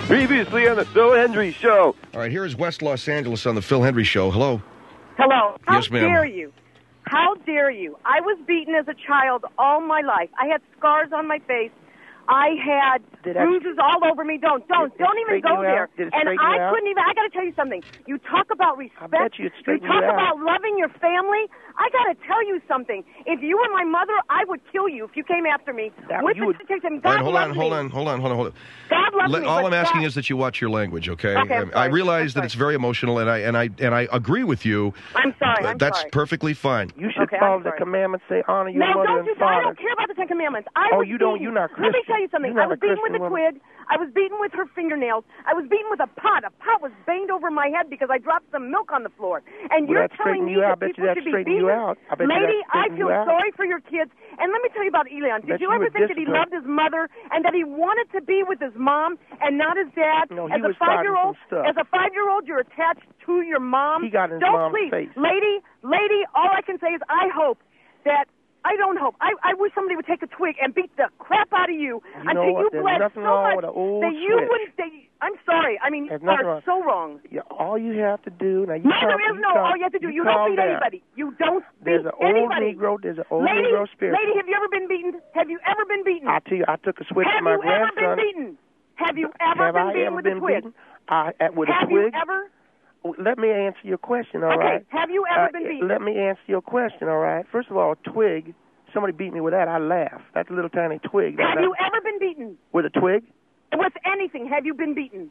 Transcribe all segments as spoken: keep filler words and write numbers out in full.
Previously on the Phil Hendry Show. All right, here is West Los Angeles on the Phil Hendry Show. Hello. Hello. How Yes, ma'am. dare you? How dare you? I was beaten as a child all my life. I had scars on my face. I had Did that- bruises all over me. Don't, don't, Did it don't even straighten go you there. out? Did it And straighten you I out? couldn't even. I got to tell you something. You talk about respect. bet you it straightened talk you out. about loving your family. I got to tell you something. If you were my mother, I would kill you if you came after me. That- with you the would- protection. All God right, hold on, loves hold me. on, hold on, hold on, hold on. God loves Let- me. all but I'm asking God- is that you watch your language, okay? Okay, I'm Um, I sorry. realize I'm that it's sorry. very emotional, and I and I and I agree with you. I'm sorry. Uh, I'm That's sorry. perfectly fine. You should Okay, I'm follow the sorry. commandments. Say honor your No, mother don't and you? I father. don't care about the Ten Commandments. I Oh, was you don't- beaten. you're not Let me Christian. tell you something. You're I not was a beaten with Christian a woman. twig. I was beaten with her fingernails. I was beaten with a pot. A pot was banged over my head because I dropped some milk on the floor. And Well, you're that telling straightened me you out. I that bet you people that should be straightened you beaten? out. I bet you that Lady, I straightened feel you out. sorry for your kids. And let me tell you about Elian. Did Bet you you ever were think that he disciplined. loved his mother and that he wanted to be with his mom and not his dad? No, he as a was starting five-year-old, some stuff. as a five-year-old, you're attached to your mom. He got in his Don't mom's please, face. lady, lady. All I can say is I hope that. I don't hope. I, I wish somebody would take a twig and beat the crap out of you, You until know what? you There's bled nothing so wrong much with an old that you switch. wouldn't. That, I'm sorry. I mean, you There's nothing are wrong. so wrong. Yeah, all you have to do now. You No, calm, there is you no. calm, All you have to do. You, calm don't beat down. anybody. You don't There's beat an old anybody. Negro. There's an old lady, Negro spirit. lady, have you ever been beaten? Have you ever been beaten? I tell you, I took a switch have to my you ever grandson. been beaten? Have you ever have been I beaten ever with been a twig? beaten? I, at, with have a twig? you ever? Let me answer your question, all okay. right? Have you ever Uh, been beaten? Let me answer your question, all right? First of all, a twig, somebody beat me with that, I laugh. That's a little tiny twig. That, have that, you ever been beaten with a twig? with anything? Have you been beaten?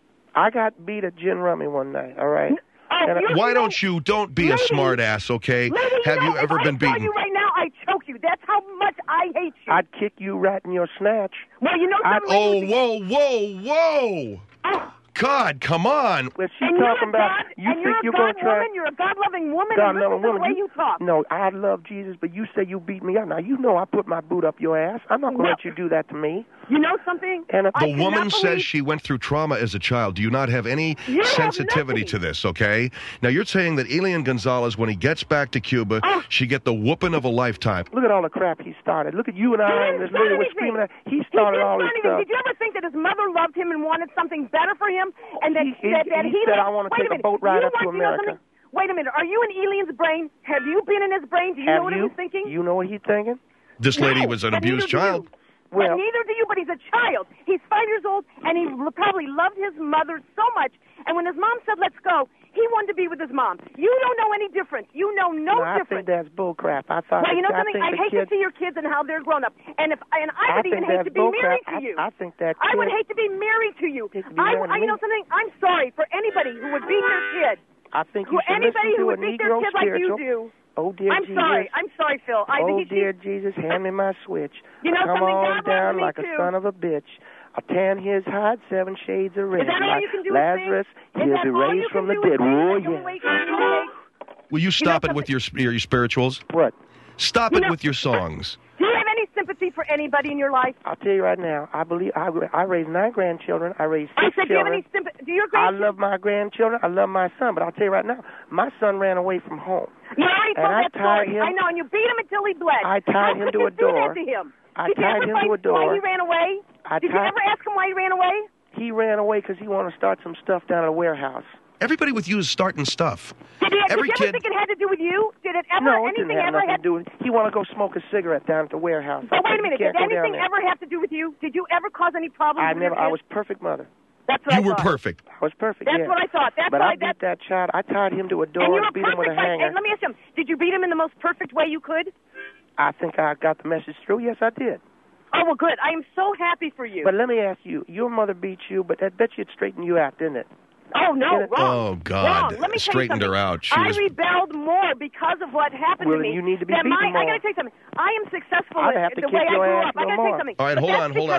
I got beat at gin rummy one night, all right? Oh, And I- you're- Why you don't you? Don't be a Lady, smart ass, okay? Lady, Have know, you ever if been I saw beaten? you right now, I choke you. That's how much I hate you. I'd kick you right in your snatch. well, you know I'd- something? Oh, lady? whoa, whoa, whoa! Oh, God, come on! Well, she's and you're talking a about, God, you and think you're a you're God going to try... woman. You're a God-loving woman. God and listen loving to woman. the way you, talk. No, I love Jesus, but you say you beat me up. Now, you know I put my boot up your ass. I'm not going to No. let you do that to me. You know something? And if I The cannot woman says believe- she went through trauma as a child. Do you not have any You have sensitivity nothing. to this, okay? Now, you're saying that Elian Gonzalez, when he gets back to Cuba, Oh. she get the whooping of a lifetime. Look at all the crap he started. Look at you and He I didn't and this start lady was anything. screaming at. He He started didn't all this start anything. stuff. Did you ever think that his mother loved him and wanted something better for him? And that, He- he- that, that he he, said, let- "I wanna wait take a minute. boat ride you up to want, you know America." something? Wait a minute. Are you in Elian's brain? Have you been in his brain? Do you Have know what you? he was thinking? You know what he's thinking? This lady No, was an but abused neither do child. you. Well- but neither do you, but he's a child. He's five years old, and he l- probably loved his mother so much. And when his mom said, let's go, he wanted to be with his mom. You don't know any difference. You know no, No, I difference. think that's bull crap. I thought. Well, you know I something? think I the hate kids, to see your kids and how they're grown up. And if and I I would even think hate that's to be bull married crap. to you. I, I think that. I would kid- hate to be married to you. Hate to be I, married to I, you know me. something? I'm sorry for anybody who would beat their kid. I think Who you should anybody listen who to a would beat their Negro kid like spiritual. you do. Oh dear I'm Jesus. sorry. I'm sorry, Phil. I Oh think he- dear Jesus, hand me my switch. You know Come something? on God loves down me like a too. son of a bitch. I'll tan his hide seven shades of red. Is that all like you can do? Lazarus, is he'll that be all you raised can from the do dead. is sing? Oh Like, yeah. wait, wait, wait. Will you stop know it with your, your your spirituals? What? Stop You it know- with your songs. Do you have any sympathy for anybody in your life? I'll tell you right now. I believe I, I raised nine grandchildren. I raised I six said, do you have children. any sympathy? Do your I grandchildren? love my grandchildren. I love my son. But I'll tell you right now, my son ran away from home. You already And told I that tied story. him- I know, and you beat him until he bled. I tied How him could to you a do door. that to him? I Did you tied ever him find to a door. why he ran away? I Did you tied- ever ask him why he ran away? He ran away because he wanted to start some stuff down at a warehouse. Everybody with you is starting stuff. Did, he, Every did you ever kid- think it had to do with you? Did it ever? No, it anything didn't have ever nothing had to do with it. He wanted to go smoke a cigarette down at the warehouse. But I wait said, a minute. "You Did can't go down anything there." ever have to do with you? Did you ever cause any problems? I with never. your I kids? was perfect mother. That's what You I were thought. perfect. I was perfect. That's yeah. what I thought. That's but why I beat that child. I tied him to a And door you and were beat him with a perfect. Right? hanger. And let me ask you, did you beat him in the most perfect way you could? I think I got the message through. Yes, I did. Oh, well, good. I am so happy for you. But let me ask you, your mother beat you, but I bet you it straightened you out, didn't it? Oh, no, Did it- wrong. Oh, God. Wrong. Let me tell you Straightened her something. out. She I was- rebelled more because of what happened Well, to then me. you need to be that beaten my, more. I got to tell you something. I am successful I'd in have to the kick way I your grew ass up. I no got to tell more. you something. All right, But hold that's on, hold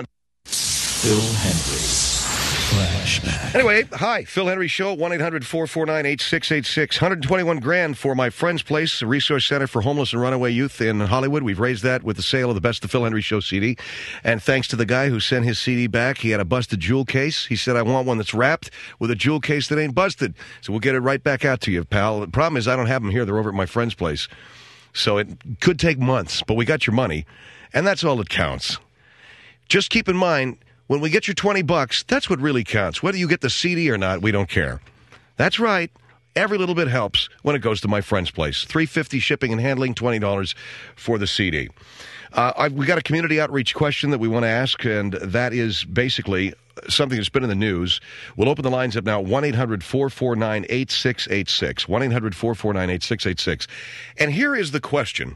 because- on. Phil Hendricks Flashback. Anyway, hi, Phil Henry Show, one eight hundred four four nine eight six eight six. one hundred twenty-one grand for my friend's place, a resource center for homeless and runaway youth in Hollywood. We've raised that with the sale of the Best of Phil Henry Show C D. And thanks to the guy who sent his C D back, he had a busted jewel case. He said, I want one that's wrapped with a jewel case that ain't busted. So we'll get it right back out to you, pal. The problem is I don't have them here. They're over at my friend's place. So it could take months, but we got your money. And that's all that counts. Just keep in mind, When we get your twenty bucks, that's what really counts. Whether you get the C D or not, we don't care. That's right. Every little bit helps when it goes to my friend's place. three dollars and fifty cents shipping and handling, twenty dollars for the C D. Uh, I've, we got a community outreach question that we want to ask, and that is basically something that's been in the news. We'll open the lines up now, one eight hundred four four nine eight six eight six, one eight hundred four four nine eight six eight six. And here is the question.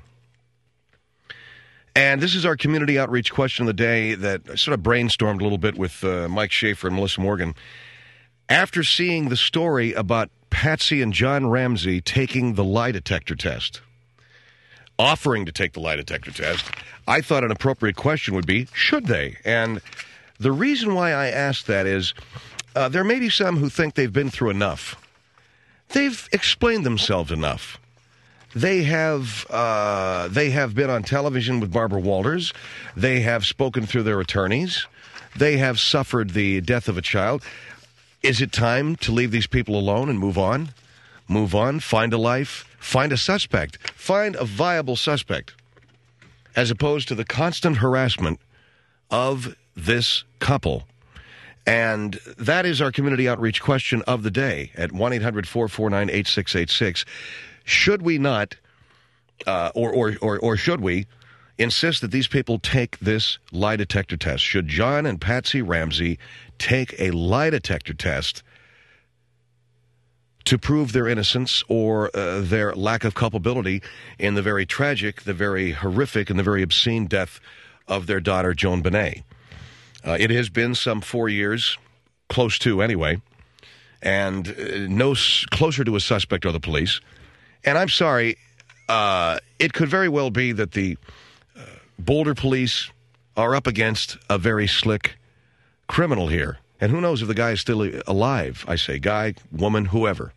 And this is our community outreach question of the day that I sort of brainstormed a little bit with uh, Mike Schaefer and Melissa Morgan. After seeing the story about Patsy and John Ramsey taking the lie detector test, offering to take the lie detector test, I thought an appropriate question would be, should they? And the reason why I asked that is uh, there may be some who think they've been through enough. They've explained themselves enough. They have uh, they have been on television with Barbara Walters. They have spoken through their attorneys. They have suffered the death of a child. Is it time to leave these people alone and move on? Move on, find a life, find a suspect, find a viable suspect, as opposed to the constant harassment of this couple. And that is our community outreach question of the day at one eight hundred four four nine eight six eight six. Should we not, uh, or, or, or, or should we, insist that these people take this lie detector test? Should John and Patsy Ramsey take a lie detector test to prove their innocence or uh, their lack of culpability in the very tragic, the very horrific, and the very obscene death of their daughter, Joan Benet? Uh, it has been some four years, close to anyway, and uh, no s- closer to a suspect or the police. And I'm sorry, uh, it could very well be that the uh, Boulder police are up against a very slick criminal here. And who knows if the guy is still alive. I say guy, woman, whoever.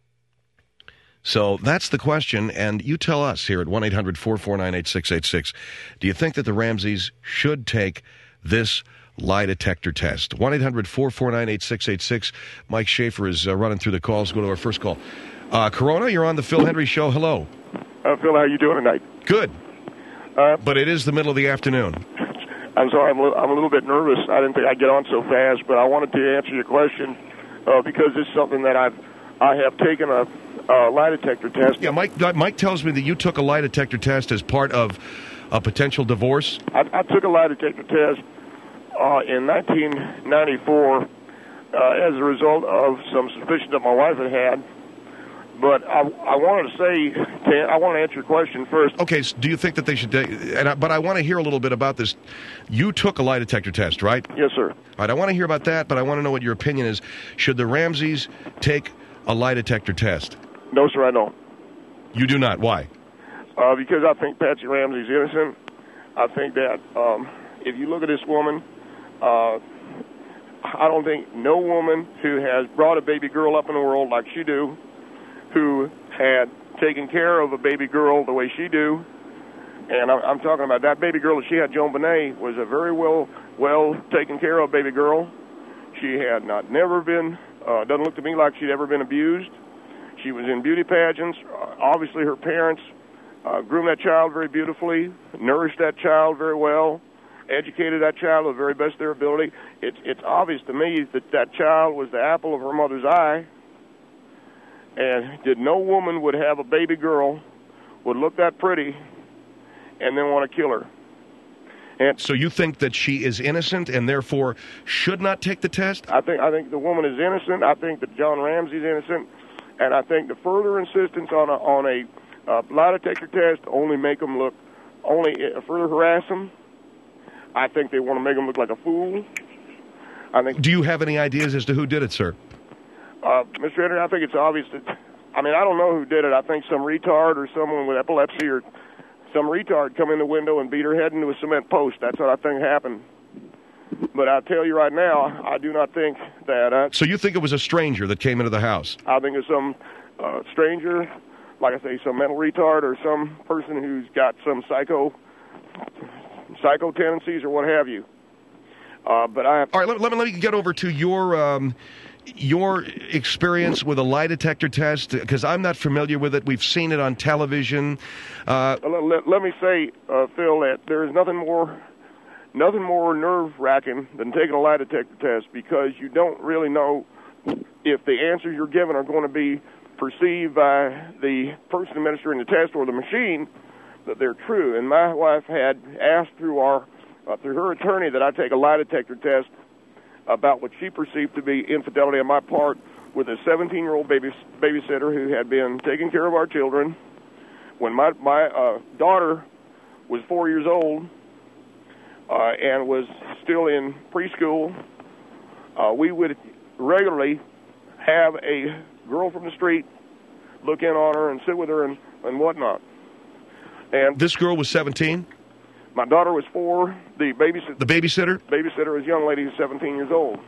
So that's the question, and you tell us here at one eight hundred four four nine eight six eight six. Do you think that the Ramseys should take this lie detector test? one eight hundred four four nine eight six eight six. Mike Schaefer is uh, running through the calls. Go to our first call. Uh, Corona, you're on the Phil Hendry Show. Hello. Uh, Phil, how you doing tonight? Good. Uh, but it is the middle of the afternoon. I'm sorry, I'm a, little, I'm a little bit nervous. I didn't think I'd get on so fast, but I wanted to answer your question uh, because it's something that I've I have taken a, a lie detector test. Yeah, Mike. Mike tells me that you took a lie detector test as part of a potential divorce. I, I took a lie detector test uh, in nineteen ninety-four uh, as a result of some suspicion that my wife had had. But I, I wanted to say, to, I want to answer your question first. Okay, so do you think that they should? And I, but I want to hear a little bit about this. You took a lie detector test, right? Yes, sir. All right, I want to hear about that, but I want to know what your opinion is. Should the Ramseys take a lie detector test? No, sir, I don't. You do not. Why? Uh, because I think Patsy Ramsey's innocent. I think that um, if you look at this woman, uh, I don't think no woman who has brought a baby girl up in the world like she do, who had taken care of a baby girl the way she do, and I'm talking about that baby girl that she had, Joan Benet, was a very well well taken care of baby girl. She had not never been, uh, doesn't look to me like she'd ever been abused. She was in beauty pageants. Uh, obviously, her parents uh, groomed that child very beautifully, nourished that child very well, educated that child to the very best of their ability. It's, it's obvious to me that that child was the apple of her mother's eye. And did no woman would have a baby girl would look that pretty and then want to kill her. And so you think that she is innocent and therefore should not take the test? I think I think the woman is innocent. I think that John Ramsey's innocent, and I think the further insistence on a on a uh, lie detector test only make them look only uh, further harass them. I think they want to make them look like a fool. I think. Do you have any ideas as to who did it, sir? Uh, Mister Henry, I think it's obvious that, I mean, I don't know who did it. I think some retard or someone with epilepsy or some retard come in the window and beat her head into a cement post. That's what I think happened. But I'll tell you right now, I do not think that. Uh, so you think it was a stranger that came into the house? I think it's some uh, stranger, like I say, some mental retard or some person who's got some psycho, psycho tendencies or what have you. Uh, but I have. All right, let, let, me, let me get over to your... Um, Your experience with a lie detector test, because I'm not familiar with it. We've seen it on television. Uh, let, let, let me say, uh, Phil, that there is nothing more, nothing more nerve-wracking than taking a lie detector test because you don't really know if the answers you're given are going to be perceived by the person administering the test or the machine that they're true. And my wife had asked through our uh, through her attorney that I take a lie detector test about what she perceived to be infidelity on my part with a seventeen-year-old baby, babysitter who had been taking care of our children. When my, my uh, daughter was four years old uh, and was still in preschool, uh, we would regularly have a girl from the street look in on her and sit with her and, and whatnot. And this girl was seventeen? My daughter was four. The babysitter, the babysitter? Babysitter was a young lady who's seventeen years old.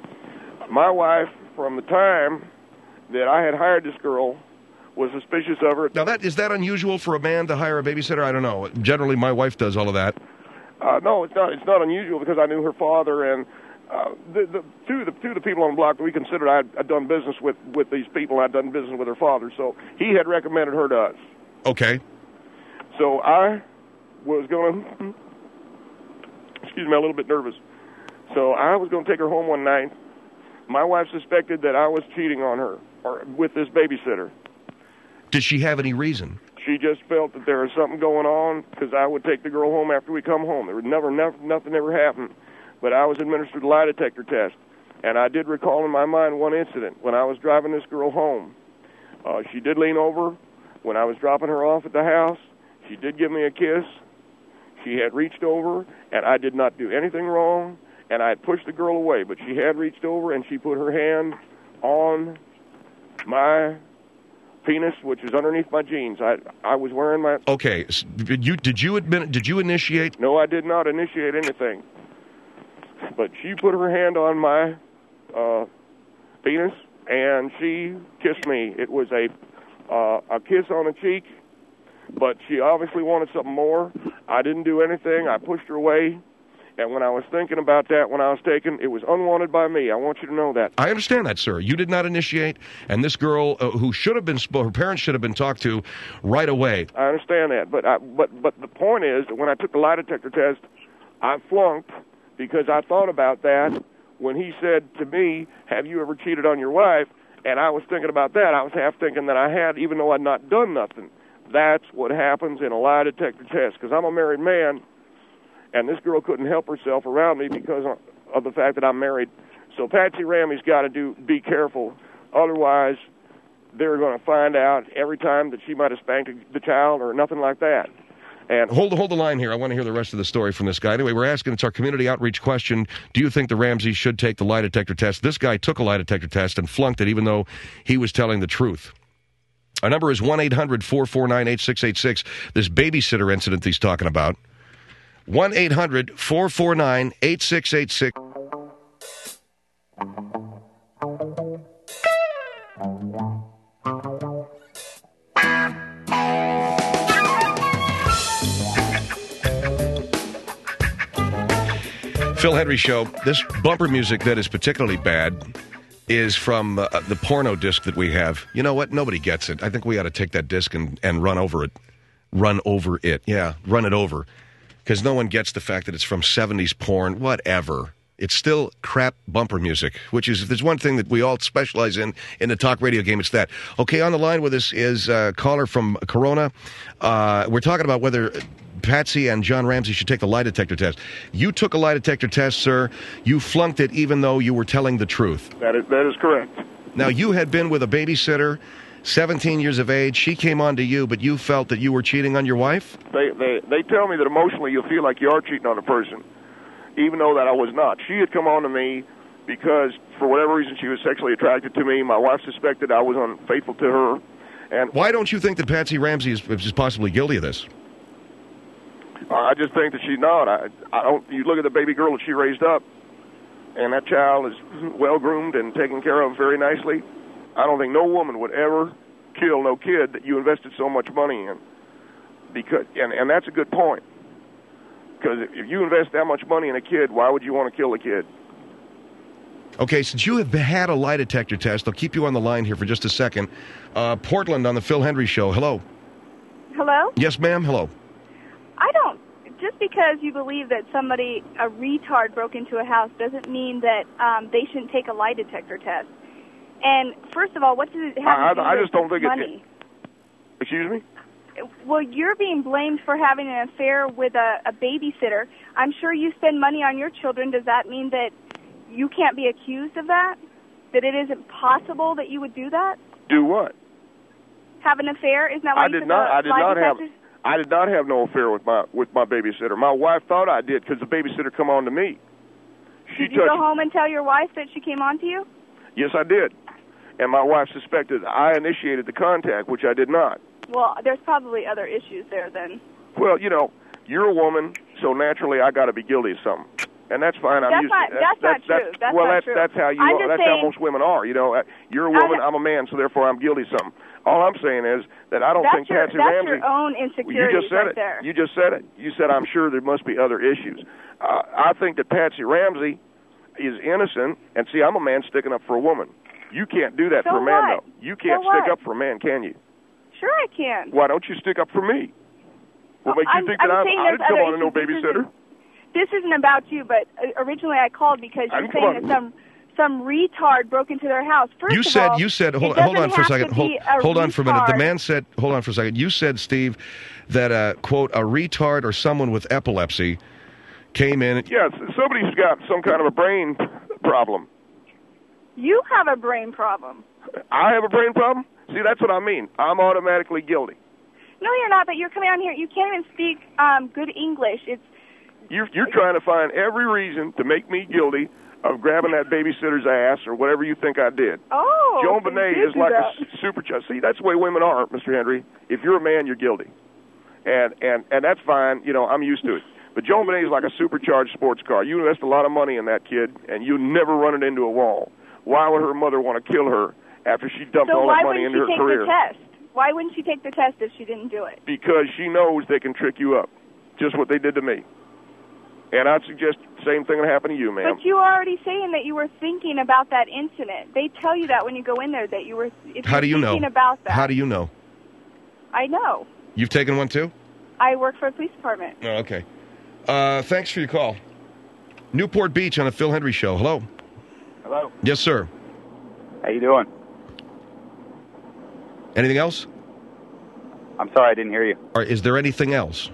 My wife, from the time that I had hired this girl, was suspicious of her. Now, that is that unusual for a man to hire a babysitter? I don't know. Generally, my wife does all of that. Uh, no, it's not. It's not unusual because I knew her father and uh, the, the two of the two of the people on the block that we considered I'd, I'd done business with with these people. I'd done business with her father, so he had recommended her to us. Okay. So I was going to, excuse me, I'm a little bit nervous. So I was going to take her home one night. My wife suspected that I was cheating on her or with this babysitter. Did she have any reason? She just felt that there was something going on because I would take the girl home after we come home. There would never, never, nothing ever happened. But I was administered a lie detector test. And I did recall in my mind one incident when I was driving this girl home. Uh, she did lean over when I was dropping her off at the house. She did give me a kiss. She had reached over, and I did not do anything wrong, and I had pushed the girl away. But she had reached over, and she put her hand on my penis, which is underneath my jeans. I I was wearing my... Okay. Did you, did you admit, did you initiate? No, I did not initiate anything. But she put her hand on my uh, penis, and she kissed me. It was a uh, a kiss on the cheek, but she obviously wanted something more. I didn't do anything. I pushed her away. And when I was thinking about that, when I was taken, it was unwanted by me. I want you to know that. I understand that, sir. You did not initiate, and this girl, uh, who should have been, her parents should have been talked to right away. I understand that, but I, but but the point is that when I took the lie detector test, I flunked because I thought about that when he said to me, "Have you ever cheated on your wife?" And I was thinking about that. I was half thinking that I had, even though I'd not done nothing. That's what happens in a lie detector test, because I'm a married man. And this girl couldn't help herself around me because of the fact that I'm married. So Patsy Ramey's got to do be careful. Otherwise, they're going to find out every time that she might have spanked the child or nothing like that. And hold hold the line here. I want to hear the rest of the story from this guy. Anyway, we're asking, it's our community outreach question. Do you think the Ramseys should take the lie detector test? This guy took a lie detector test and flunked it even though he was telling the truth. Our number is one eight hundred four four nine eight six eight six. This babysitter incident he's talking about. one eight hundred four four nine eight six eight six. Phil Henry Show. This bumper music that is particularly bad is from uh, the porno disc that we have. You know what? Nobody gets it. I think we ought to take that disc and, and run over it. Run over it. Yeah, run it over. Because no one gets the fact that it's from seventies porn, whatever. It's still crap bumper music, which is, if there's one thing that we all specialize in in the talk radio game, it's that. Okay, on the line with us is a caller from Corona. Uh, we're talking about whether Patsy and John Ramsey should take the lie detector test. You took a lie detector test, sir. You flunked it even though you were telling the truth. That is, that is correct. Now, you had been with a babysitter, seventeen years of age. She came on to you, but you felt that you were cheating on your wife? They, they, they tell me that emotionally you'll feel like you are cheating on a person, even though that I was not. She had come on to me because, for whatever reason, she was sexually attracted to me. My wife suspected I was unfaithful to her. And why don't you think that Patsy Ramsey is, is possibly guilty of this? I just think that she's not. I, I don't. You look at the baby girl that she raised up, and that child is well-groomed and taken care of very nicely. I don't think no woman would ever kill no kid that you invested so much money in. Because, and, and that's a good point. Because if you invest that much money in a kid, why would you want to kill a kid? Okay, since you have had a lie detector test, I'll keep you on the line here for just a second. Uh, Portland on the Phil Henry Show. Hello. Hello? Yes, ma'am. Hello. I don't, just because you believe that somebody, a retard, broke into a house doesn't mean that um, they shouldn't take a lie detector test. And first of all, what does it have I, to do I, I with just don't think money? it. Excuse me? Well, you're being blamed for having an affair with a, a babysitter. I'm sure you spend money on your children. Does that mean that you can't be accused of that? That it isn't possible that you would do that? Do what? Have an affair? Isn't that what I you did said not. the I did lie not have. detectors? I did not have no affair with my with my babysitter. My wife thought I did because the babysitter come on to me. She Did you touched. go home and tell your wife that she came on to you? Yes, I did. And my wife suspected I initiated the contact, which I did not. Well, there's probably other issues there then. Well, you know, you're a woman, so naturally I got to be guilty of something, and that's fine. I'm That's used not- to that's not true. That's well, not that's true. that's how you. I'm Are. just That's saying- how most women are. You know, Uh, you're a woman, I- I'm a man, so therefore I'm guilty of something. All I'm saying is that I don't That's think your, Patsy that's Ramsey. your own Well, insecurities you just said right it. there. You just said it. You said I'm sure there must be other issues. Uh, I think that Patsy Ramsey is innocent, and see, I'm a man sticking up for a woman. You can't do that So for a man, what? though. You can't So stick what? up for a man, can you? Sure I can. Why don't you stick up for me? What Well, makes you I'm- think I'm that I'm, saying I there's didn't come other on to no issues. This babysitter? isn't- This isn't about you, but uh, originally I called because I you're didn't come saying on- that some some retard broke into their house. First You of said, all, you said, hold, it hold on doesn't for a have second. to Hold, be a hold on for a minute. The retard. man said, hold on for a second. You said, Steve, that, uh, quote, a retard or someone with epilepsy came in. Yes, somebody's got some kind of a brain problem. You have a brain problem. I have a brain problem? See, that's what I mean. I'm automatically guilty. No, you're not, but you're coming on here. You can't even speak um, good English. It's You're, you're trying to find every reason to make me guilty of grabbing that babysitter's ass or whatever you think I did. Oh, Joan so you Benet did is do like that. a s- super child. See, that's the way women are, Mister Henry. If you're a man, you're guilty. And, and, and that's fine. You know, I'm used to it. But Joan Benet is like a supercharged sports car. You invest a lot of money in that kid, and you never run it into a wall. Why would her mother want to kill her after she dumped So all why that money wouldn't into she her take career? the test? Why wouldn't she take the test if she didn't do it? Because she knows they can trick you up. Just what they did to me. And I'd suggest the same thing would happen to you, ma'am. But you were already saying that you were thinking about that incident. They tell you that when you go in there that you were if How you're do you know? thinking about that. How do you know? I know. You've taken one too? I work for a police department. Oh, okay. Uh, thanks for your call. Newport Beach on the Phil Hendry Show. Hello. Hello. Yes, sir. How you doing? Anything else? I'm sorry, I didn't hear you. Or is there anything else?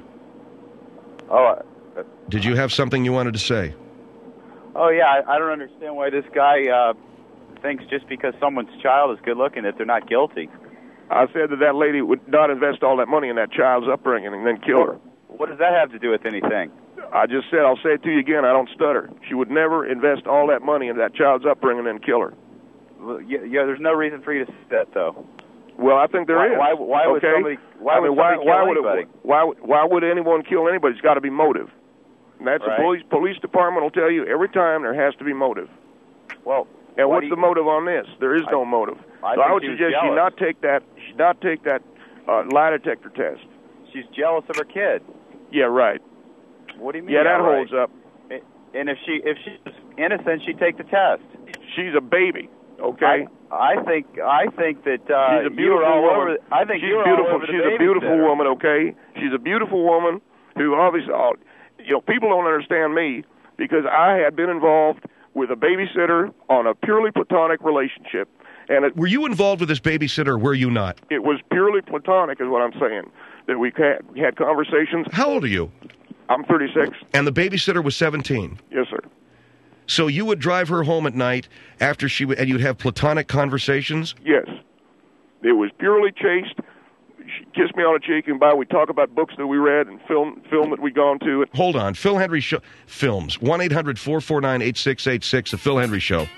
Oh, uh, Did you have something you wanted to say? oh yeah. I, I don't understand why this guy uh, thinks just because someone's child is good looking that they're not guilty. I said that that lady would not invest all that money in that child's upbringing and then kill her. What does that have to do with anything? I just said, I'll say it to you again, I don't stutter. She would never invest all that money in that child's upbringing and then kill her. Well, yeah, yeah, there's no reason for you to say that though. Well, I think there Why- is. why- why would okay? somebody- why I mean, would why, somebody why kill would anybody? It, why, would- why would anyone kill anybody? It's got to be motive. And that's Right. the police, police department will tell you every time there has to be motive. Well, And why what's do the you- motive on this? There is no I- motive. I so think I would she was suggest you jealous. not take that. She not take that uh, lie detector test. She's jealous of her kid. Yeah, right. What do you mean? Yeah, that all right? holds up. And if she if she's innocent, she'd take the test. She's a baby. Okay. I, I think I think that uh, She's a you beautiful were all woman. over. I think she's you were beautiful. all over the She's a beautiful babysitter. woman. Okay. She's a beautiful woman who obviously, uh, you know, people don't understand me because I had been involved with a babysitter on a purely platonic relationship, and it, Were you involved with this babysitter or were you not? it was purely platonic, is what I'm saying. That we had, we had conversations. How old are you? I'm thirty-six. And the babysitter was seventeen. Yes, sir. So you would drive her home at night after she would, and you'd have platonic conversations? Yes. It was purely chaste. She kissed me on the cheek, and by we talk about books that we read and film film that we gone to. Hold on. Phil Hendry Show. Films. one eight hundred four four nine eight six eight six. The Phil Hendry Show.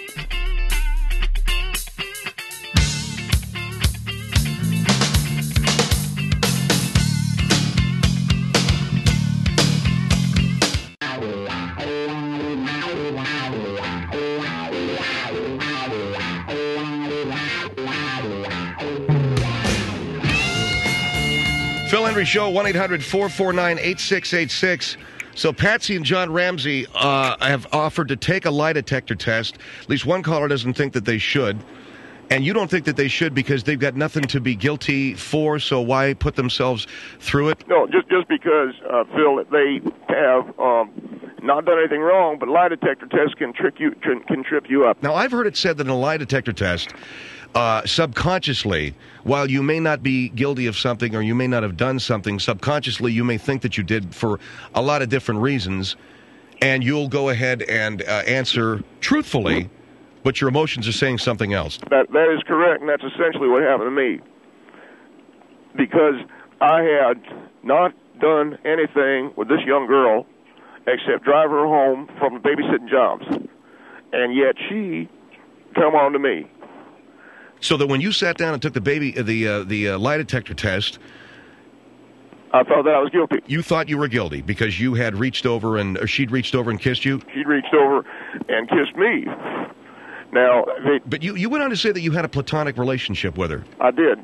Phil Hendry Show, one eight hundred four four nine eight six eight six. So Patsy and John Ramsey uh, have offered to take a lie detector test. At least one caller doesn't think that they should. And you don't think that they should because they've got nothing to be guilty for, so why put themselves through it? No, just just because, uh, Phil, they have um, not done anything wrong, but lie detector tests can trick you, can, can trip you up. Now, I've heard it said that in a lie detector test, uh, subconsciously, while you may not be guilty of something or you may not have done something, subconsciously you may think that you did for a lot of different reasons, and you'll go ahead and uh, answer truthfully, but your emotions are saying something else. That that is correct, and that's essentially what happened to me. Because I had not done anything with this young girl except drive her home from babysitting jobs, and yet she come on to me. So that when you sat down and took the baby the uh, the uh, lie detector test, I thought that I was guilty. You thought you were guilty because you had reached over and or she'd reached over and kissed you? She'd reached over and kissed me. Now, they, but you, you went on to say that you had a platonic relationship with her. I did.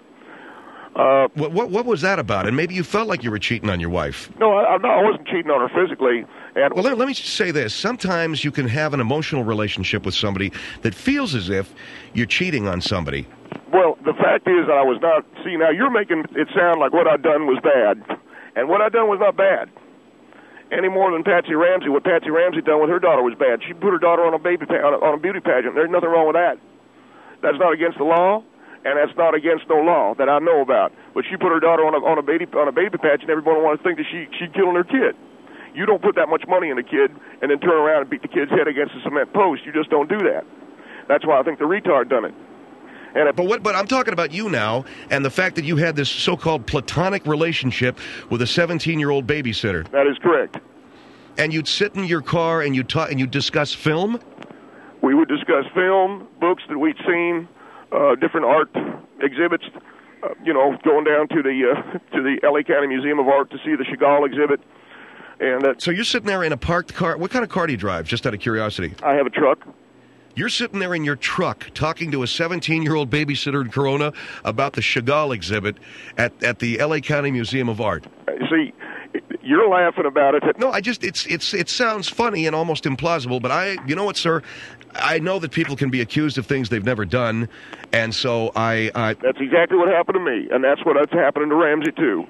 Uh, what, what what was that about? And maybe you felt like you were cheating on your wife. No, I, no, I wasn't cheating on her physically. And well, let, let me just say this. Sometimes you can have an emotional relationship with somebody that feels as if you're cheating on somebody. Well, the fact is that I was not... See, now you're making it sound like what I'd done was bad. And what I'd done was not bad. Any more than Patsy Ramsey. What Patsy Ramsey done with her daughter was bad. She put her daughter on a baby pa- on, a, on a beauty pageant. There's nothing wrong with that. That's not against the law, and that's not against no law that I know about. But she put her daughter on a on a baby on a baby pageant. Everyone wants to think that she she's killing her kid. You don't put that much money in a kid and then turn around and beat the kid's head against a cement post. You just don't do that. That's why I think the retard done it. And it, but what? But I'm talking about you now, and the fact that you had this so-called platonic relationship with a seventeen-year-old babysitter. That is correct. And you'd sit in your car and you talk and you discuss film. We would discuss film, books that we'd seen, uh, different art exhibits. Uh, you know, going down to the uh, to the L A County Museum of Art to see the Chagall exhibit. And that, so you're sitting there in a parked car. What kind of car do you drive? Just out of curiosity. I have a truck. You're sitting there in your truck talking to a seventeen-year-old babysitter in Corona about the Chagall exhibit at, at the L A County Museum of Art. See, you're laughing about it. No, I just, it's, it's, it sounds funny and almost implausible, but I, you know what, sir? I know that people can be accused of things they've never done, and so I... I that's exactly what happened to me, and that's what's happening to Ramsey, too.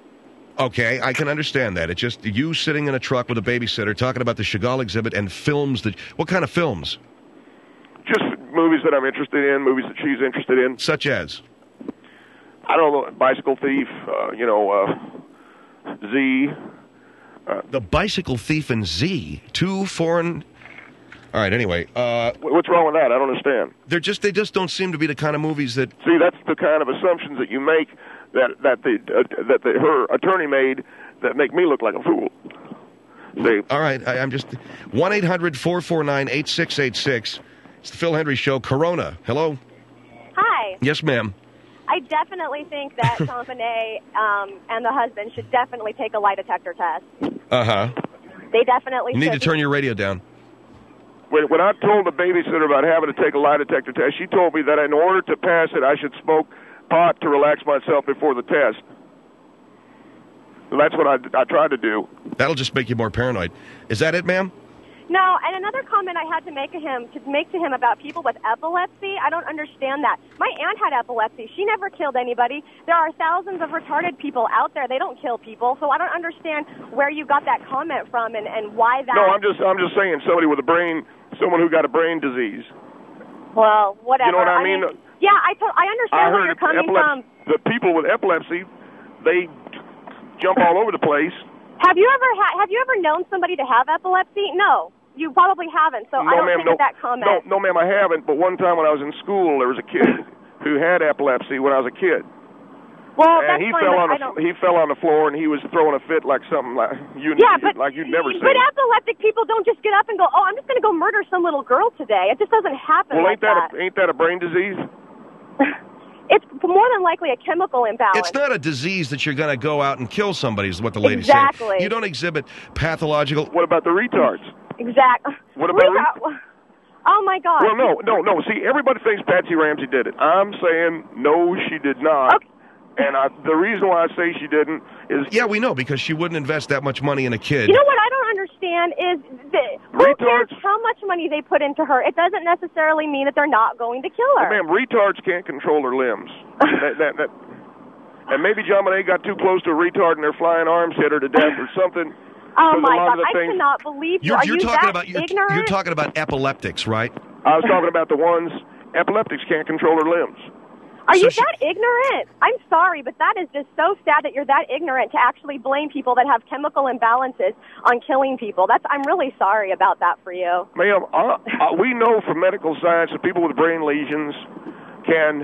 Okay, I can understand that. It's just you sitting in a truck with a babysitter talking about the Chagall exhibit and films that... What kind of films? Just movies that I'm interested in, movies that she's interested in. Such as? I don't know, Bicycle Thief, uh, you know, uh, Z. Uh, the Bicycle Thief and Z, two foreign... All right, anyway. Uh, What's wrong with that? I don't understand. They're just, they just don't seem to be the kind of movies that... See, that's the kind of assumptions that you make that, that, the, uh, that the, her attorney made that make me look like a fool. See? All right, I, I'm just... one eight hundred four four nine eight six eight six. It's the Phil Hendry Show. Corona. Hello? Hi. Yes, ma'am. I definitely think that Champagne um, and the husband should definitely take a lie detector test. Uh-huh. They definitely You need should. to turn your radio down. When, when I told the babysitter about having to take a lie detector test, she told me that in order to pass it, I should smoke pot to relax myself before the test. And that's what I, I tried to do. That'll just make you more paranoid. Is that it, ma'am? No, and another comment I had to make to him to make to him about people with epilepsy, I don't understand that. My aunt had epilepsy. She never killed anybody. There are thousands of retarded people out there. They don't kill people. So I don't understand where you got that comment from and, and why that... No, I'm just I'm just saying somebody with a brain, someone who got a brain disease. Well, whatever. You know what I, I mean? mean? Yeah, I, to, I understand I where heard you're coming epilep- from. The people with epilepsy, they jump all over the place. Have you ever ha- have you ever known somebody to have epilepsy? No. You probably haven't, so no, I don't ma'am, think no, that, that comment... No, no, ma'am, I haven't, but one time when I was in school, there was a kid who had epilepsy when I was a kid. Well, and that's he fine, fell but on I the, don't... he fell on the floor, and he was throwing a fit like something like you yeah, but, like you'd never seen. But epileptic people don't just get up and go, oh, I'm just going to go murder some little girl today. It just doesn't happen well, like ain't that, that. A, ain't that a brain disease? It's more than likely a chemical imbalance. It's not a disease that you're going to go out and kill somebody, is what the lady's exactly. saying. You don't exhibit pathological... What about the retards? Exactly. What about... Re- oh, my God. Well, no, no, no. See, everybody thinks Patsy Ramsey did it. I'm saying, no, she did not. Okay. And I, the reason why I say she didn't is... Yeah, we know, because she wouldn't invest that much money in a kid. You know what I don't understand is that who cares how much money they put into her? It doesn't necessarily mean that they're not going to kill her. Well, ma'am, retards can't control their limbs. that, that, that, and maybe John Bonet got too close to a retard and their flying arms hit her to death or something. Oh my God! I things... cannot believe you. You're, Are you're you talking that about you're, ignorant? you're talking about epileptics, right? I was talking about the ones epileptics can't control their limbs. Are so you she... that ignorant? I'm sorry, but that is just so sad that you're that ignorant to actually blame people that have chemical imbalances on killing people. That's I'm really sorry about that for you. Ma'am, uh, uh, we know from medical science that people with brain lesions can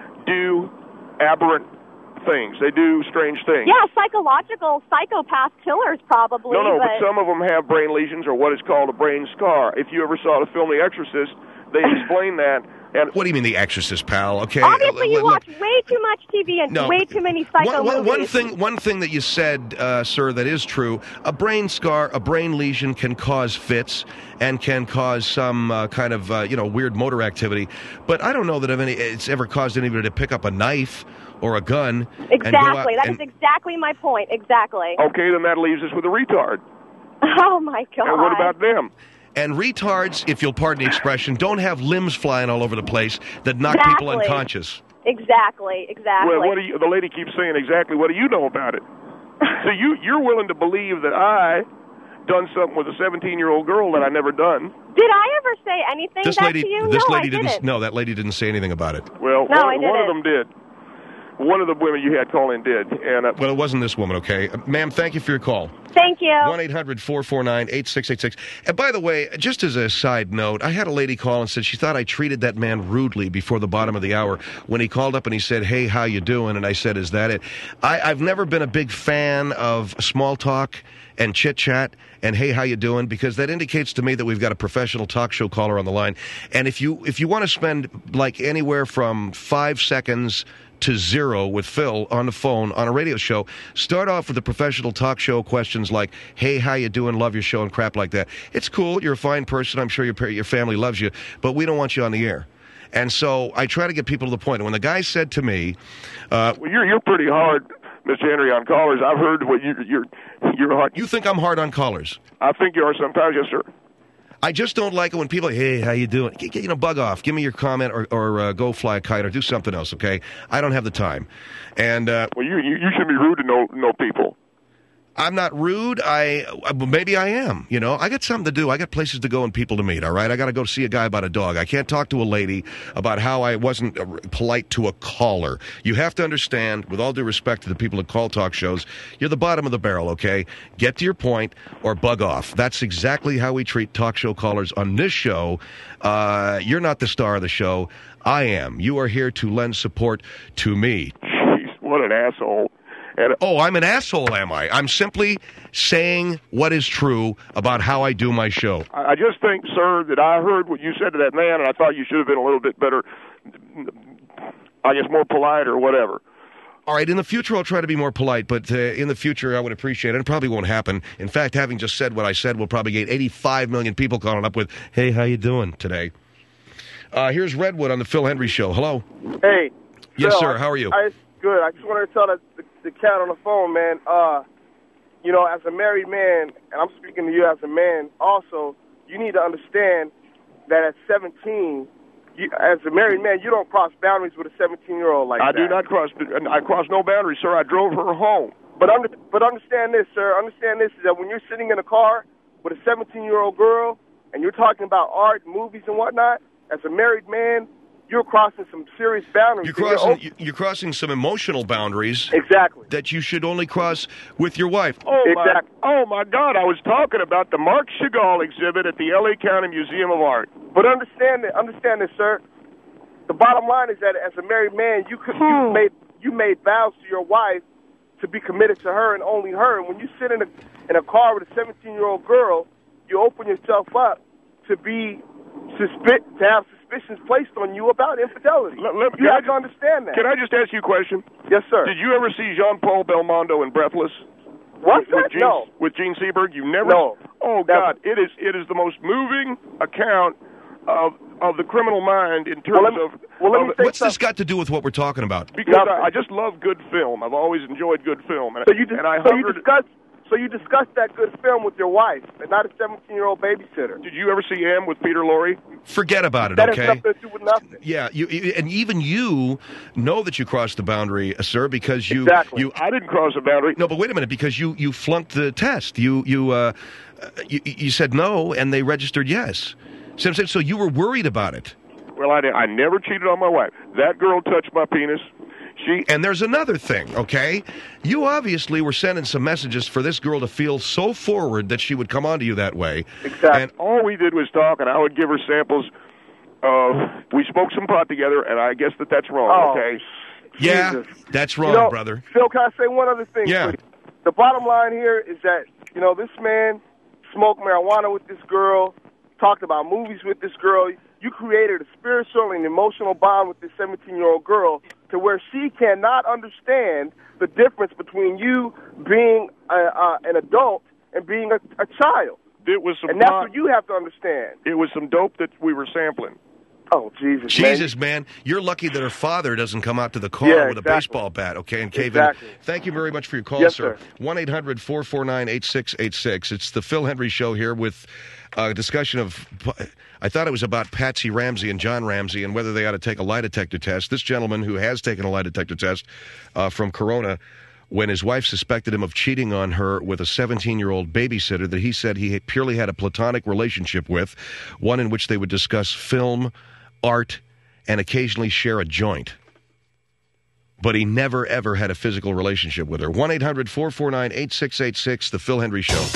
do aberrant things. They do strange things. Yeah, psychological psychopath killers probably. No, no, but, but some of them have brain lesions or what is called a brain scar. If you ever saw the film The Exorcist, they explain that. And what do you mean, The Exorcist, pal? Okay. Obviously, you look, watch way too much T V and no, way too many psycho one, one, movies. One thing, one thing that you said, uh, sir, that is true. A brain scar, a brain lesion can cause fits and can cause some uh, kind of uh, you know weird motor activity. But I don't know that any, it's ever caused anybody to pick up a knife or a gun. Exactly. That and, is exactly my point. Exactly. Okay, then that leaves us with a retard. Oh my God. And what about them? And retards, if you'll pardon the expression, don't have limbs flying all over the place that knock exactly. people unconscious. Exactly, exactly. Well, what do you, the lady keeps saying exactly, what do you know about it? So you, you're willing to believe that I done something with a seventeen-year-old girl that I never done. Did I ever say anything this that lady, to you? This no, lady I didn't. didn't. No, that lady didn't say anything about it. Well, no, one, I didn't. one of them did. One of the women you had call in did. And, uh, well, it wasn't this woman, okay? Uh, ma'am, thank you for your call. Thank you. one eight hundred four four nine eight six eight six. And by the way, just as a side note, I had a lady call and said she thought I treated that man rudely before the bottom of the hour when he called up and he said, hey, how you doing? And I said, is that it? I, I've never been a big fan of small talk and chit-chat and hey, how you doing? Because that indicates to me that we've got a professional talk show caller on the line. And if you if you want to spend like anywhere from five seconds to zero with Phil on the phone on a radio show, start off with the professional talk show questions like, hey, how you doing? Love your show and crap like that. It's cool. You're a fine person. I'm sure your your family loves you, but we don't want you on the air. And so I try to get people to the point. And when the guy said to me, uh, well, you're you're pretty hard, Mister Henry, on callers. I've heard what you, you're you're hard. You think I'm hard on callers? I think you are sometimes, yes, sir. I just don't like it when people, hey, how you doing? You know, bug off. Give me your comment or, or uh, go fly a kite or do something else, okay? I don't have the time. And uh, well, you, you you should be rude to no no people. I'm not rude. I maybe I am. You know, I got something to do. I got places to go and people to meet. All right, I got to go see a guy about a dog. I can't talk to a lady about how I wasn't polite to a caller. You have to understand, with all due respect to the people that call talk shows, you're the bottom of the barrel. Okay, get to your point or bug off. That's exactly how we treat talk show callers on this show. Uh, you're not the star of the show. I am. You are here to lend support to me. Jeez, what an asshole. And, oh, I'm an asshole, am I? I'm simply saying what is true about how I do my show. I just think, sir, that I heard what you said to that man, and I thought you should have been a little bit better, I guess more polite or whatever. All right, in the future I'll try to be more polite, but uh, in the future I would appreciate it. It probably won't happen. In fact, having just said what I said, we'll probably get eighty-five million people calling up with, hey, how you doing today? Uh, here's Redwood on the Phil Hendry Show. Hello. Hey. Yes, Phil, sir. How are you? I, good. I just wanted to tell the, the, the cat on the phone, man, uh, you know, as a married man, and I'm speaking to you as a man also, you need to understand that at seventeen, you, as a married man, you don't cross boundaries with a seventeen-year-old like I that. I do not cross, I cross no boundaries, sir. I drove her home. But under, but understand this, sir. Understand this, is that when you're sitting in a car with a seventeen-year-old girl and you're talking about art, movies, and whatnot, as a married man, you're crossing some serious boundaries. You're crossing, you're, you're crossing some emotional boundaries. Exactly. That you should only cross with your wife. Oh, exactly. my, oh, my God. I was talking about the Marc Chagall exhibit at the L A County Museum of Art. But understand this, understand this, sir. The bottom line is that as a married man, you could, you made you made vows to your wife to be committed to her and only her. And when you sit in a in a car with a seventeen-year-old girl, you open yourself up to be suspi- to have suspicions placed on you about infidelity. Let, let, you have I, to understand that. Can I just ask you a question? Yes, sir. Did you ever see Jean-Paul Belmondo in Breathless? What's with, with that? Gene, No. With Gene Seberg? You never? No. Oh, God. It is it is the most moving account of of the criminal mind in terms well, me, of... Well, let of, me say what's something. this got to do with what we're talking about? Because I, I just love good film. I've always enjoyed good film. And, so you, dis- and I so hovered, you discuss So you discussed that good film with your wife and not a seventeen-year-old babysitter. Did you ever see M with Peter Lorre? Forget about it, That okay? has nothing to do with nothing. Yeah, you, you- and even you know that you crossed the boundary, uh, sir, because you Exactly. you I didn't cross the boundary. No, but wait a minute, because you you flunked the test. You you uh, uh, you, you said no, and they registered yes. So, so you were worried about it. Well, I, I never cheated on my wife. That girl touched my penis. She And there's another thing, okay? You obviously were sending some messages for this girl to feel so forward that she would come onto you that way. Exactly. And all we did was talk, and I would give her samples. Uh, we smoked some pot together, and I guess that that's wrong. Oh, okay. Yeah, Jesus. that's wrong, You know, brother. Phil, can I say one other thing? Yeah. please? The bottom line here is that, you know, this man smoked marijuana with this girl, talked about movies with this girl. You created a spiritual and emotional bond with this seventeen-year-old girl to where she cannot understand the difference between you being a, uh, an adult and being a, a child. It was some And that's pot. what you have to understand. It was some dope that we were sampling. Oh, Jesus, Jesus, man. You're lucky that her father doesn't come out to the car Yeah, with exactly. a baseball bat, okay, and cave Exactly. in. Thank you very much for your call, Yes, sir. sir. one eight hundred four four nine eight six eight six. It's the Phil Hendry Show here with a discussion of, I thought it was about Patsy Ramsey and John Ramsey and whether they ought to take a lie detector test. This gentleman who has taken a lie detector test uh, from Corona, when his wife suspected him of cheating on her with a seventeen-year-old babysitter that he said he purely had a platonic relationship with, one in which they would discuss film, art, and occasionally share a joint. But he never, ever had a physical relationship with her. one eight hundred four four nine eight six eight six, The Phil Hendry Show.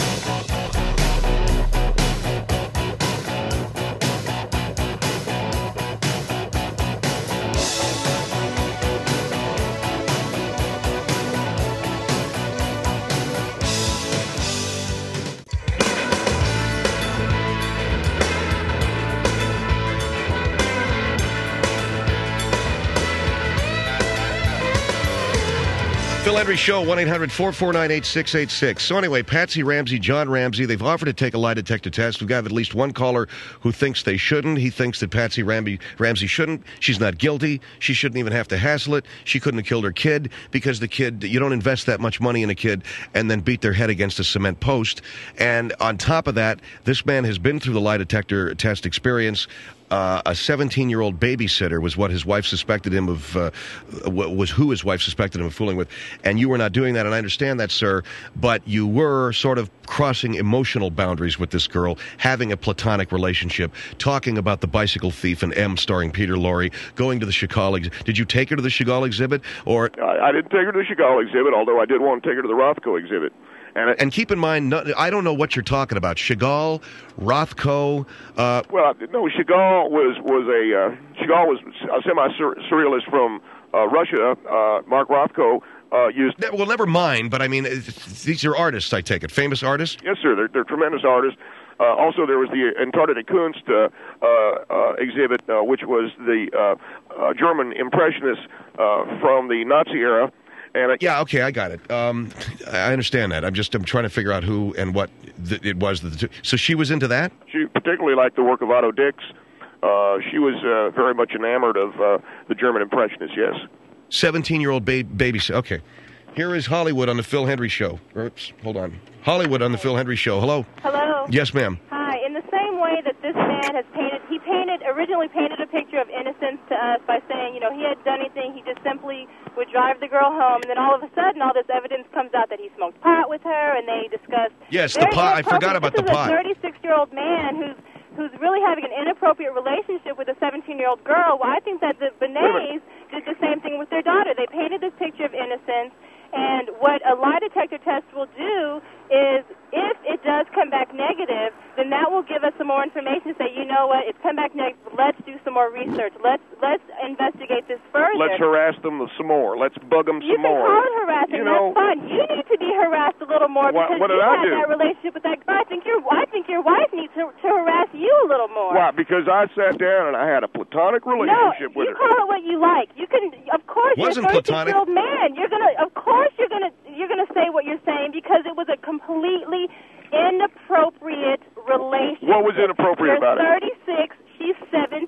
Phil Hendry Show, one eight hundred four four nine eight six eight six. So anyway, Patsy Ramsey, John Ramsey, they've offered to take a lie detector test. We've got at least one caller who thinks they shouldn't. He thinks that Patsy Ramsey, Ramsey shouldn't. She's not guilty. She shouldn't even have to hassle it. She couldn't have killed her kid because the kid, you don't invest that much money in a kid and then beat their head against a cement post. And on top of that, this man has been through the lie detector test experience. Uh, a seventeen-year-old babysitter was what his wife suspected him of, uh, was who his wife suspected him of fooling with. And you were not doing that, and I understand that, sir, but you were sort of crossing emotional boundaries with this girl, having a platonic relationship, talking about The Bicycle Thief and M starring Peter Lorre, going to the Chagall exhibit. Did you take her to the Chagall exhibit? Or I, I didn't take her to the Chagall exhibit, although I did want to take her to the Rothko exhibit. And, it, and keep in mind, no, I don't know what you're talking about. Chagall, Rothko. Uh, well, no, Chagall was was a uh, Chagall was a semi-surrealist from uh, Russia. Uh, Mark Rothko uh, used. Well, never mind. But I mean, these are artists. I take it, famous artists. Yes, sir. They're, they're tremendous artists. Uh, also, there was the Entartete Kunst uh, uh, uh, exhibit, uh, which was the uh, uh, German impressionists uh, from the Nazi era. And yeah, okay, I got it. Um, I understand that. I'm just I'm trying to figure out who and what th- it was. That the two. So she was into that? She particularly liked the work of Otto Dix. Uh, she was uh, very much enamored of uh, the German Impressionists, yes. seventeen-year-old ba- baby. Okay. Here is Hollywood on the Phil Hendry Show. Oops, hold on. Hollywood on the Phil Hendry Show. Hello? Hello? Yes, ma'am. Hi. In the same way that this man has painted, he painted, originally painted a picture of innocence to us by saying, you know, he hadn't done anything, he just simply would drive the girl home, and then all of a sudden all this evidence comes out that he smoked pot with her, and they discussed... Yes, the pot. I forgot about the pot. This is a thirty-six-year-old man who's who's really having an inappropriate relationship with a seventeen-year-old girl. Well, I think that the Benets did the same thing with their daughter. They painted this picture of innocence, and what a lie detector test will do is, if it does come back negative, then that will give us some more information. Say, you know what, it's come back negative. Let's do some more research. Let's let's investigate this further. Let's harass them some more. Let's bug them you some more. You can call it harassing. You know, that's fine. You need to be harassed a little more what, because what did you I have do? that relationship with that guy. I think your I think your wife needs to, to harass you a little more. Why? Because I sat down and I had a platonic relationship no, with you her. call it what you like. You can, of course, Wasn't you're a platonic. thirty-six-year-old man. You're gonna, of course, you're gonna, you're gonna say what you're saying because it was a completely inappropriate relationship. What was inappropriate you're about it? thirty-six. She's seventeen.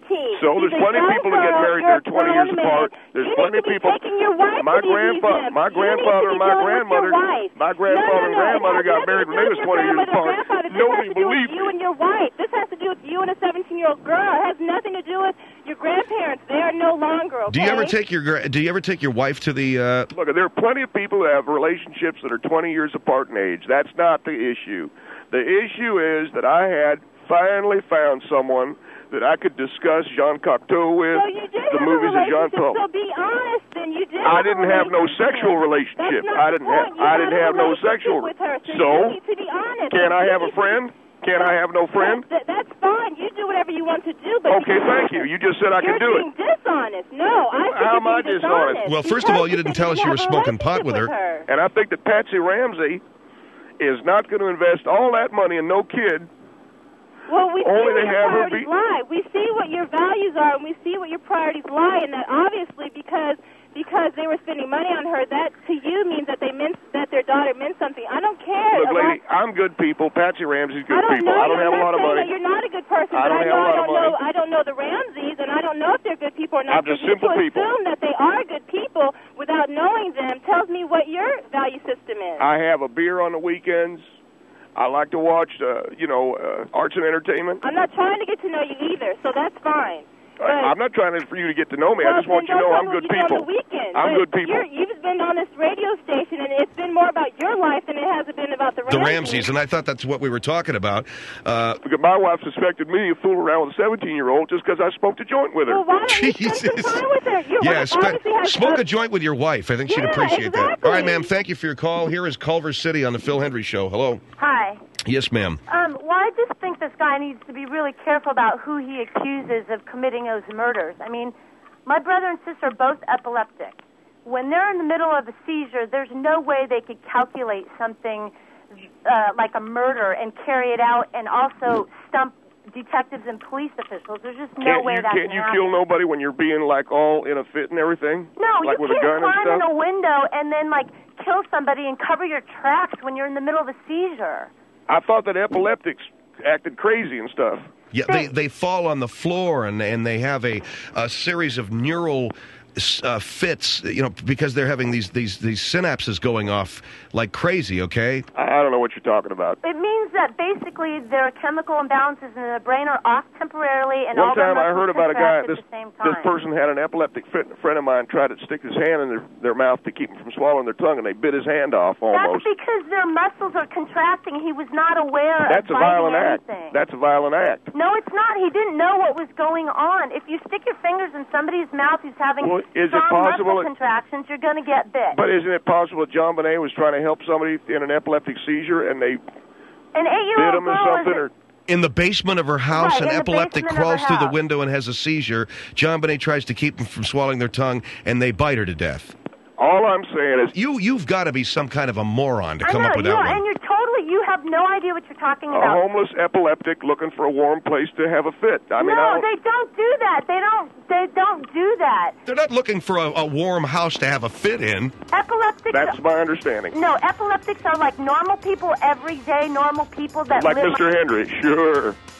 So there's She's a plenty of young people that get girl, married you're that are twenty a years grown man. apart. There's You plenty need of to be people. taking your wife My to these grandfather, museums. my You need to grandfather, be and my dealing with your grandmother, wife. my No, grandfather no, and no. grandmother It has got nothing married to when do they with was your twenty years grandmother and apart. grandfather. This Nobody has to do with believed you it. and your wife. This has to do with you and a seventeen-year-old girl. It has nothing to do with your grandparents. They are no longer, okay? Do you ever take your gra- Do you ever take your wife to the? Uh... Look, there are plenty of people that have relationships that are twenty years apart in age. That's not the issue. The issue is that I had finally found someone that I could discuss Jean Cocteau with, So you did the have movies a of Jean relationship, Paul. so be honest, then you did I have didn't a have no relationship. sexual relationship. That's not I didn't the have point. You I had didn't a have no relationship sexual. with her, so, So you need to be honest. can I You have a need to- friend? Can I have no friend? That, that's fine. You do whatever you want to do, but Okay, be thank honest. you. You just said I You're could do it. being dishonest. No, I think How you're am I being dishonest? Well, first of all, you didn't tell us you were smoking pot with her. And I think that Patsy Ramsey is not going to invest all that money in no kid. Well, we see Only where to your have her priorities be- lie. We see what your values are, and we see what your priorities lie, and that obviously because because they were spending money on her, that to you means that they meant that their daughter meant something. I don't care. Look, A lot- lady, I'm good people. Patsy Ramsey's good I don't people. know. I don't I'm have a not lot of saying money. that you're not a good person, I but don't I have know a lot I of don't know. money. I don't know the Ramseys, and I don't know if they're good people or not. I'm just For you simple to people. assume that they are good people without knowing them tells me what your value system is. I have a beer on the weekends. I like to watch, uh, you know, uh, arts and entertainment. I'm not trying to get to know you either, so that's fine. I, I'm not trying to, for you to get to know me. Well, I just want you then to know don't I'm tell me good what you do people. on the weekend. I'm But good people. You're, you've been on this radio station, and it's been more about your life than it hasn't been about the The Ramseys. Ramseys, and I thought that's what we were talking about. Uh, Because my wife suspected me of fooling around with a seventeen-year-old just because I smoked a joint with her. Well, why don't you spend some time with her? Your yeah, wife spe- obviously has smoke a- a joint with your wife. I think she'd Yeah, appreciate that. exactly. All right, ma'am. Thank you for your call. Here is Culver City on the Phil Hendry Show. Hello. Hi. Yes, ma'am. Um, well, I just think this guy needs to be really careful about who he accuses of committing those murders. I mean, my brother and sister are both epileptic. When they're in the middle of a seizure, there's no way they could calculate something uh, like a murder and carry it out and also stump detectives and police officials. There's just no Can't way you, that can't can you happen. kill nobody when you're being, like, all in a fit and everything? No, like you with a can't gun and climb in stuff? a window and then, like, kill somebody and cover your tracks when you're in the middle of a seizure. I thought that epileptics acted crazy and stuff. Yeah, they, they fall on the floor and and they have a, a series of neural uh, fits, you know, because they're having these, these, these synapses going off like crazy, okay? I I don't know what you're talking about. It means that basically their chemical imbalances in the brain are off temporarily, and One all their time I muscles heard about a guy, contract this, at the same time. this person had an epileptic fit, friend of mine tried to stick his hand in their, their mouth to keep him from swallowing their tongue, and they bit his hand off almost. That's because their muscles are contracting. He was not aware That's of a violent biting act. anything. That's a violent act. No, it's not. He didn't know what was going on. If you stick your fingers in somebody's mouth who's having Well, is it strong possible muscle it- contractions, you're going to get bit. But isn't it possible that John Bonet was trying to help somebody in an epileptic seizure, and they An bit eight-year-old him or girl something? is Or In the basement of her house, Right, an in the epileptic basement of her crawls through the house. window and has a seizure. John Bonet tries to keep them from swallowing their tongue, and they bite her to death. all I'm saying is, You, you've got to be some kind of a moron to I come know, up with you that are, one. and you're totally, you have no idea what you're talking a about. homeless epileptic looking for a warm place to have a fit. I mean, no, I don't, they don't do that. They don't. They don't do that. They're not looking for a, a warm house to have a fit in. Epileptics. that's my understanding. No, epileptics are like normal people, everyday normal people that Like live. Mister Hendry, sure.